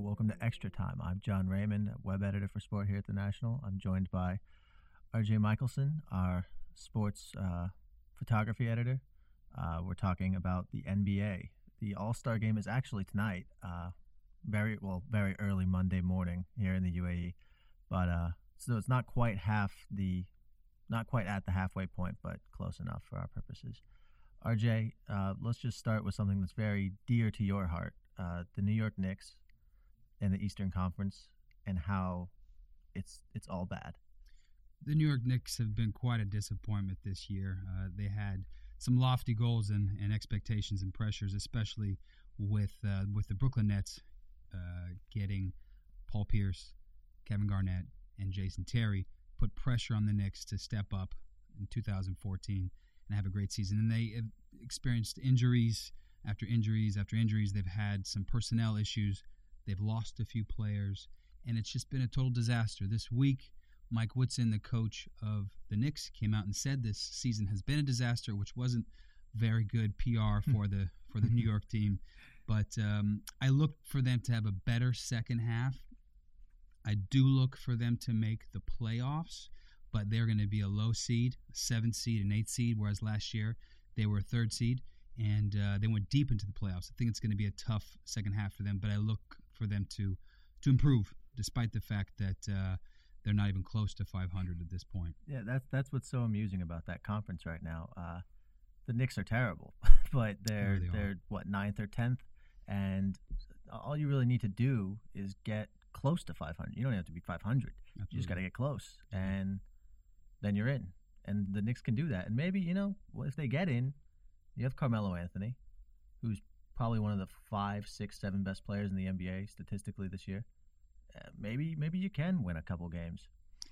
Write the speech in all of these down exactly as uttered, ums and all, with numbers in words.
welcome to Extra Time. I'm John Raymond, web editor for Sport here at the National. I'm joined by R J Michelson, our sports uh, photography editor. Uh, we're talking about the N B A. The All-Star game is actually tonight, uh, very well, very early Monday morning here in the U A E. But uh, so it's not quite half the, not quite at the halfway point, but close enough for our purposes. R J, uh, let's just start with something that's very dear to your heart. Uh, the New York Knicks in the Eastern Conference, and how it's it's all bad. The New York Knicks have been quite a disappointment this year. Uh, they had some lofty goals and, and expectations and pressures, especially with uh, with the Brooklyn Nets uh, getting Paul Pierce, Kevin Garnett, and Jason Terry, put pressure on the Knicks to step up in two thousand fourteen and have a great season. And they have experienced injuries after injuries after injuries. They've had some personnel issues. They've lost a few players, and it's just been a total disaster. This week, Mike Woodson, the coach of the Knicks, came out and said this season has been a disaster, which wasn't very good P R for the for the New York team. But um, I look for them to have a better second half. I do look for them to make the playoffs, but they're going to be a low seed, a seventh seed, an eighth seed, whereas last year they were a third seed, and uh, they went deep into the playoffs. I think it's going to be a tough second half for them, but I look for them to to improve, despite the fact that uh, they're not even close to five hundred at this point. Yeah, that's that's what's so amusing about that conference right now. Uh, the Knicks are terrible, but they're They really they're what ninth or tenth, and all you really need to do is get close to five hundred. You don't have to be five hundred. Absolutely. You just got to get close, and then you're in. And the Knicks can do that. And maybe, you know, if they get in, you have Carmelo Anthony, who's probably one of the five, six, seven best players in the N B A statistically this year. Uh, maybe maybe you can win a couple games.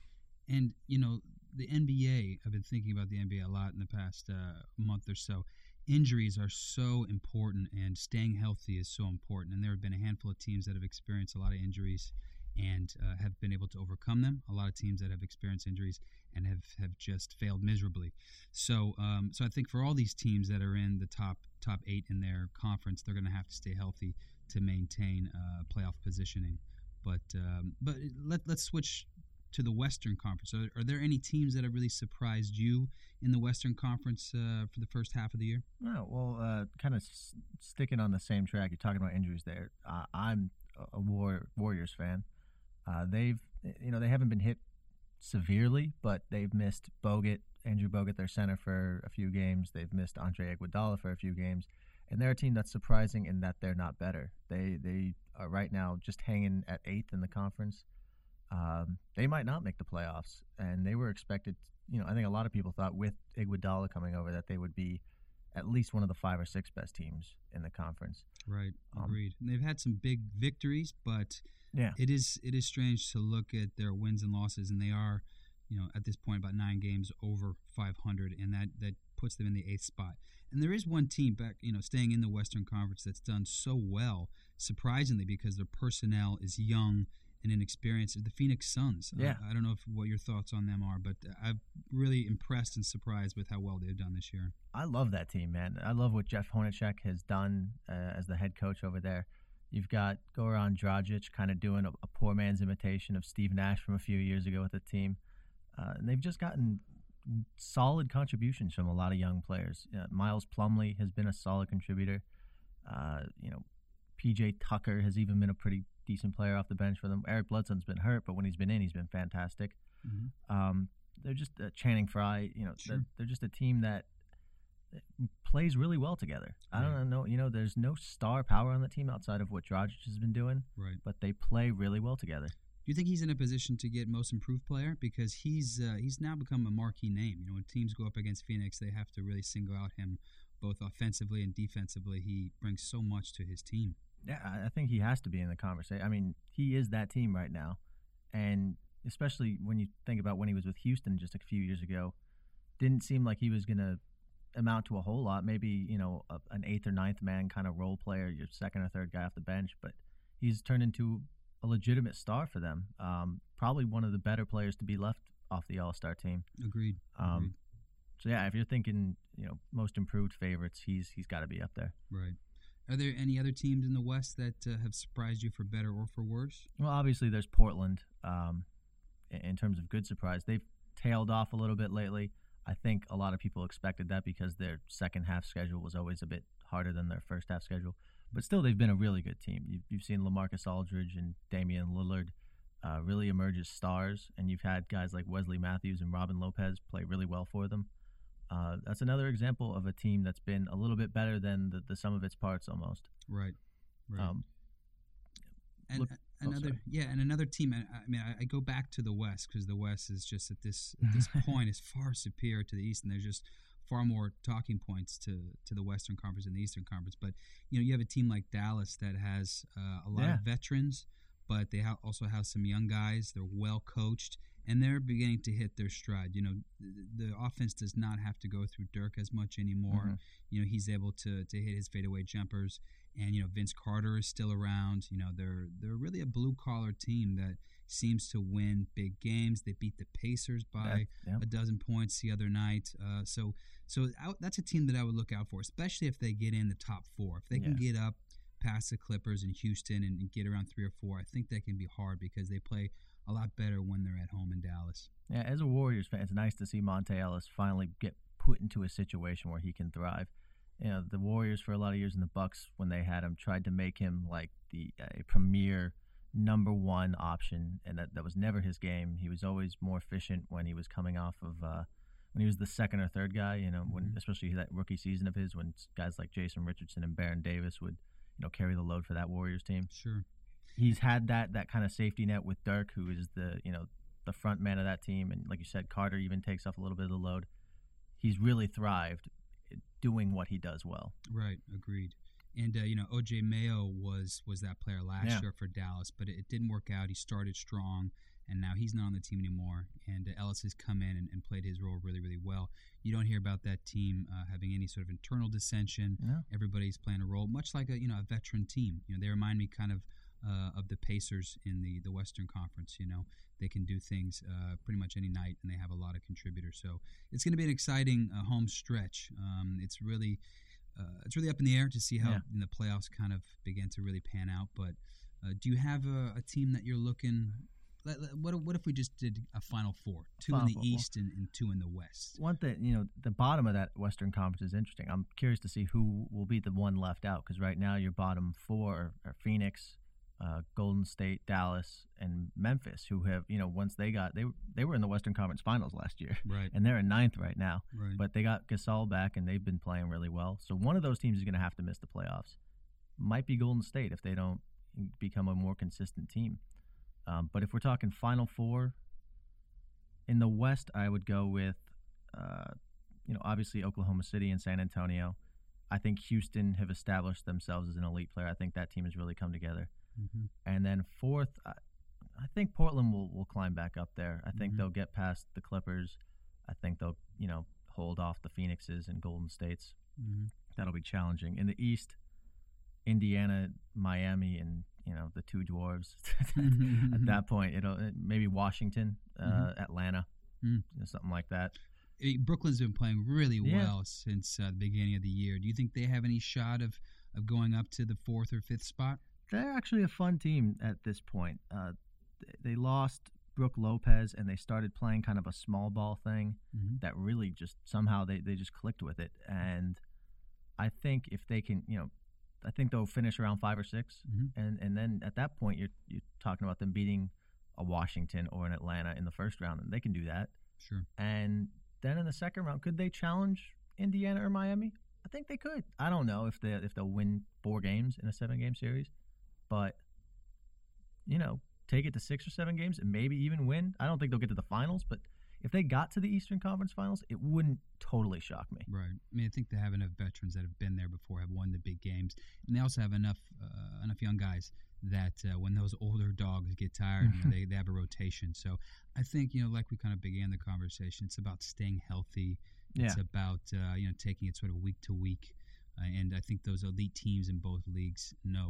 And, you know, the N B A, I've been thinking about the N B A a lot in the past uh, month or so. Injuries are so important, and staying healthy is so important. And there have been a handful of teams that have experienced a lot of injuries and uh, have been able to overcome them. A lot of teams that have experienced injuries and have, have just failed miserably. So um, so I think for all these teams that are in the top top eight in their conference, they're going to have to stay healthy to maintain uh, playoff positioning. But um, but let, let's switch to the Western Conference. Are, are there any teams that have really surprised you in the Western Conference uh, for the first half of the year? Oh, well, uh, kind of s- sticking on the same track, you're talking about injuries there. Uh, I'm a War- Warriors fan. Uh, they've, you know, they haven't been hit severely, but they've missed Bogut, Andrew Bogut, their center, for a few games. They've missed Andre Iguodala for a few games, and they're a team that's surprising in that they're not better. They they are right now just hanging at eighth in the conference. Um, they might not make the playoffs, and they were expected. You know, I think a lot of people thought with Iguodala coming over that they would be at least one of the five or six best teams in the conference. Right, Um, agreed. And they've had some big victories, but Yeah. it is it is strange to look at their wins and losses, and they are, you know, at this point about nine games over five hundred, and that, that puts them in the eighth spot. And there is one team back, you know, staying in the Western Conference that's done so well, surprisingly, because their personnel is young and inexperienced, the Phoenix Suns. Yeah. Uh, I don't know if, what your thoughts on them are, but I'm really impressed and surprised with how well they've done this year. I love that team, man. I love what Jeff Hornacek has done uh, as the head coach over there. You've got Goran Dragic kind of doing a, a poor man's imitation of Steve Nash from a few years ago with the team. Uh, and they've just gotten solid contributions from a lot of young players. Uh, Miles Plumlee has been a solid contributor. Uh, you know, P J Tucker has even been a pretty decent player off the bench for them. Eric Bledsoe's been hurt, but when he's been in, he's been fantastic. Mm-hmm. Um, they're just uh, Channing Frye. You know, Sure. they're, they're just a team that plays really well together. I Right. don't know. You know, there's no star power on the team outside of what Dragic has been doing, Right. but they play really well together. Do you think he's in a position to get Most Improved Player? Because he's uh, he's now become a marquee name. You know, when teams go up against Phoenix, they have to really single out him, both offensively and defensively. He brings so much to his team. Yeah, I I think he has to be in the conversation. I mean, he is that team right now, and especially when you think about when he was with Houston just a few years ago, didn't seem like he was going to amount to a whole lot. Maybe, you know, a, an eighth or ninth man kind of role player, your second or third guy off the bench, but he's turned into a legitimate star for them. Um, probably one of the better players to be left off the All-Star team. Agreed. Um, Agreed. So yeah, if you're thinking, you know, most improved favorites, he's he's got to be up there. Right. Are there any other teams in the West that uh, have surprised you for better or for worse? Well, obviously there's Portland. Um, in, in terms of good surprise, they've tailed off a little bit lately. I think a lot of people expected that because their second half schedule was always a bit harder than their first half schedule. But still, they've been a really good team. You've, you've seen LaMarcus Aldridge and Damian Lillard uh, really emerge as stars, and you've had guys like Wesley Matthews and Robin Lopez play really well for them. Uh, that's another example of a team that's been a little bit better than the, the sum of its parts almost. Right, right. Um, and look, another, oh, yeah, and another team. I, I mean, I, I go back to the West because the West is just at this at this point is far superior to the East, and there's just far more talking points to to the Western Conference and the Eastern Conference. But you know, you have a team like Dallas that has uh, a lot yeah. of veterans, but they ha- also have some young guys. They're well coached, and they're beginning to hit their stride. You know, the, the offense does not have to go through Dirk as much anymore. Mm-hmm. You know, he's able to to hit his fadeaway jumpers, and you know, Vince Carter is still around. You know, they're they're really a blue collar team that seems to win big games. They beat the Pacers by yeah, yeah. a dozen points the other night. Uh, so so I, that's a team that I would look out for, especially if they get in the top four. If they can yeah. get up past the Clippers and Houston and, and get around three or four, I think that can be hard because they play a lot better when they're at home in Dallas. Yeah, as a Warriors fan, it's nice to see Monte Ellis finally get put into a situation where he can thrive. You know, the Warriors for a lot of years in the Bucks, when they had him, tried to make him like the a premier number one option, and that, that was never his game. He was always more efficient when he was coming off of uh, when he was the second or third guy. You know, when Mm-hmm. especially that rookie season of his, when guys like Jason Richardson and Baron Davis would you know carry the load for that Warriors team. Sure. He's had that that kind of safety net with Dirk, who is the you know the front man of that team, and like you said, Carter even takes off a little bit of the load. He's really thrived doing what he does well. Right, agreed. And uh, you know, O J Mayo was was that player last Yeah. year for Dallas, but it, it didn't work out. He started strong, and now he's not on the team anymore. And uh, Ellis has come in and, and played his role really, really well. You don't hear about that team uh, having any sort of internal dissension. No. Everybody's playing a role, much like a you know a veteran team. You know, they remind me kind of uh, of the Pacers in the the Western Conference. You know, they can do things uh, pretty much any night, and they have a lot of contributors. So it's going to be an exciting uh, home stretch. Um, it's really uh, it's really up in the air to see how Yeah. in the playoffs kind of begin to really pan out. But uh, do you have a, a team that you're looking? Let, let, what what if we just did a Final Four, two Final in the Four. East and, and two in the West? One thing, you know, the bottom of that Western Conference is interesting. I'm curious to see who will be the one left out, because right now your bottom four are Phoenix, uh, Golden State, Dallas, and Memphis, who have, you know, once they got, they they were in the Western Conference Finals last year, Right. and they're in ninth right now. Right. But they got Gasol back, and they've been playing really well. So one of those teams is going to have to miss the playoffs. Might be Golden State if they don't become a more consistent team. Um, but if we're talking Final Four, in the West, I would go with, uh, you know, obviously Oklahoma City and San Antonio. I think Houston have established themselves as an elite player. I think that team has really come together. Mm-hmm. And then fourth, I, I think Portland will, will climb back up there. I think Mhm. they'll get past the Clippers. I think they'll, you know, hold off the Phoenixes and Golden States. Mm-hmm. That'll be challenging. In the East, Indiana, Miami, and you know the two dwarves. At that point, it'll maybe Washington, uh, Mhm. Atlanta, Mm. you know, something like that. Eh, Brooklyn's been playing really Yeah. well since uh, the beginning of the year. Do you think they have any shot of, of going up to the fourth or fifth spot? They're actually a fun team at this point. Uh, they lost Brooke Lopez, and they started playing kind of a small ball thing Mm-hmm. that really just somehow they, they just clicked with it. And I think if they can, you know, I think they'll finish around five or six, Mhm. and and then at that point you're you're talking about them beating a Washington or an Atlanta in the first round, and they can do that. Sure. And then in the second round, could they challenge Indiana or Miami? I think they could. I don't know if they if they'll win four games in a seven game series, but you know, take it to six or seven games and maybe even win. I don't think they'll get to the finals, but if they got to the Eastern Conference Finals, it wouldn't totally shock me. Right. I mean, I think they have enough veterans that have been there before, have won the big games, and they also have enough uh, enough young guys that uh, when those older dogs get tired, you know, they, they have a rotation. So I think, you know, like we kind of began the conversation, it's about staying healthy. It's Yeah. about, uh, you know, taking it sort of week to week. Uh, and I think those elite teams in both leagues know,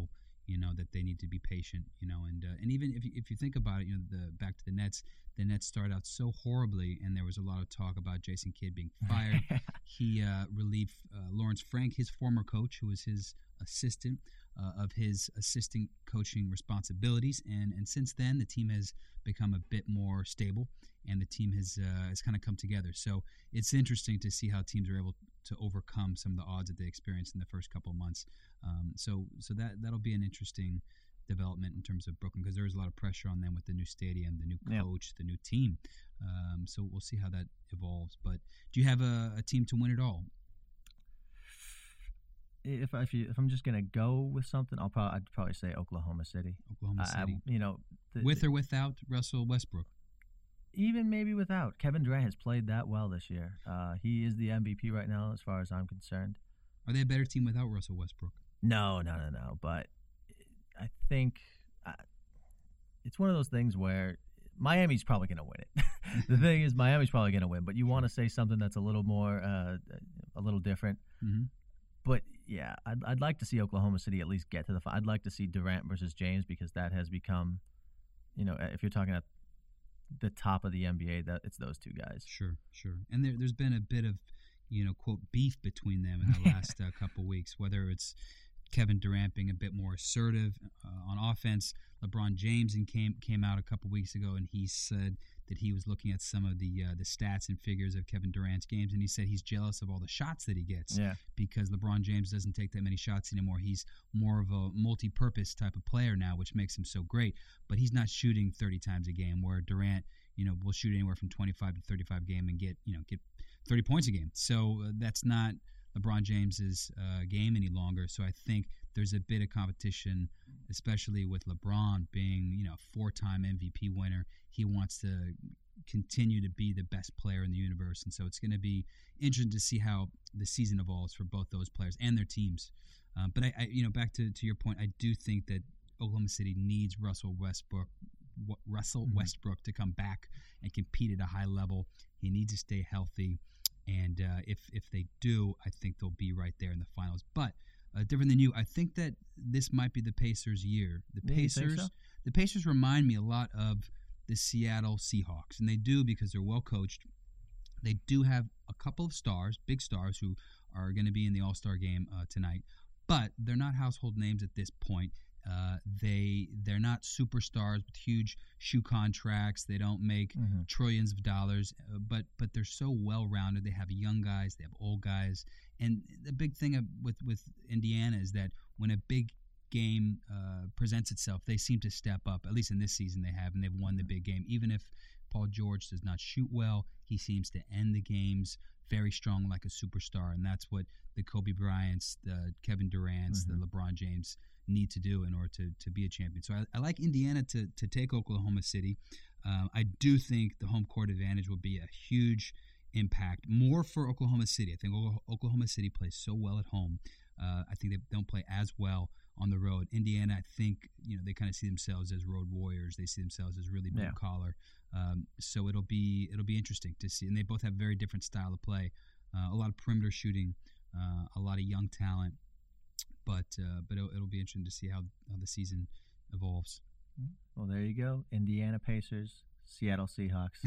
you know, that they need to be patient, you know, and uh, and even if you, if you think about it, you know, the back to the Nets, the Nets started out so horribly, and there was a lot of talk about Jason Kidd being fired. He uh, relieved uh, Lawrence Frank, his former coach, who was his assistant, uh, of his assistant coaching responsibilities, and and since then the team has become a bit more stable, and the team has uh, has kind of come together. So it's interesting to see how teams are able to overcome some of the odds that they experienced in the first couple of months. Um, so so that that'll be an interesting development in terms of Brooklyn, because there is a lot of pressure on them with the new stadium, the new coach, yep. the new team. Um, so we'll see how that evolves. But do you have a, a team to win it all? If if, you, if I'm just gonna go with something, I'll probably I'd probably say Oklahoma City. Oklahoma City, I, you know, the, with or without Russell Westbrook. Even maybe without. Kevin Durant has played that well this year. Uh, he is the M V P right now, as far as I'm concerned. Are they a better team without Russell Westbrook? No, no, no, no. But I think uh, it's one of those things where Miami's probably going to win it. The thing is, Miami's probably going to win, but you want to say something that's a little more, uh, a little different. Mm-hmm. But yeah, I'd I'd like to see Oklahoma City at least get to the. I'd like to see Durant versus James, because that has become, you know, if you're talking at the top of the N B A, that it's those two guys. Sure, sure. And there, there's been a bit of, you know, quote, beef between them in the last uh, couple weeks, whether it's Kevin Durant being a bit more assertive uh, on offense. LeBron James and came came out a couple weeks ago, and he said that he was looking at some of the uh, the stats and figures of Kevin Durant's games, and he said he's jealous of all the shots that he gets, yeah. because LeBron James doesn't take that many shots anymore. He's more of a multi-purpose type of player now, which makes him so great, but he's not shooting thirty times a game, where Durant, you know, will shoot anywhere from twenty-five to thirty-five a game and get, you know, get thirty points a game. So uh, that's not LeBron James's uh, game any longer. So I think there's a bit of competition, especially with LeBron being, you know, four-time M V P winner. He wants to continue to be the best player in the universe, and so it's going to be interesting to see how the season evolves for both those players and their teams. Uh, but I, I, you know, back to, to your point, I do think that Oklahoma City needs Russell Westbrook, w- Russell mm-hmm. Westbrook to come back and compete at a high level. He needs to stay healthy, and uh, if if they do, I think they'll be right there in the finals. But Uh, different than you, I think that this might be the Pacers' year. The yeah, Pacers, so? the Pacers remind me a lot of the Seattle Seahawks, and they do because they're well coached. They do have a couple of stars, big stars, who are going to be in the All-Star game uh, tonight, but they're not household names at this point. Uh, they they're not superstars with huge shoe contracts. They don't make mm-hmm. trillions of dollars, uh, but but they're so well rounded. They have young guys, they have old guys, and the big thing with with Indiana is that when a big game uh, presents itself, they seem to step up. At least in this season, they have, and they've won the big game. Even if Paul George does not shoot well, he seems to end the games very strong, like a superstar, and that's what the Kobe Bryants, the Kevin Durants, mm-hmm. the LeBron James need to do in order to, to be a champion. So I, I like Indiana to, to take Oklahoma City. Uh, I do think the home court advantage will be a huge impact, more for Oklahoma City. I think Oklahoma City plays so well at home. Uh, I think they don't play as well on the road. Indiana, I think, you know, they kind of see themselves as road warriors. They see themselves as really blue yeah. collar. Um, so it'll be it'll be interesting to see. And they both have very different style of play. Uh, a lot of perimeter shooting, uh, a lot of young talent. But uh, but it'll, it'll be interesting to see how, how the season evolves. Well, there you go. Indiana Pacers, Seattle Seahawks.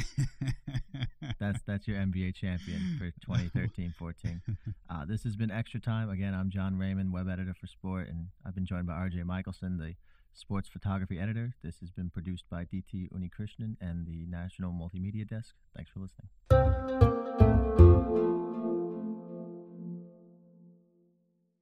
that's that's your N B A champion for twenty thirteen fourteen. Uh, this has been Extra Time. Again, I'm John Raymond, web editor for Sport, and I've been joined by R J Michelson, the sports photography editor. This has been produced by D T Unikrishnan and the National Multimedia Desk. Thanks for listening.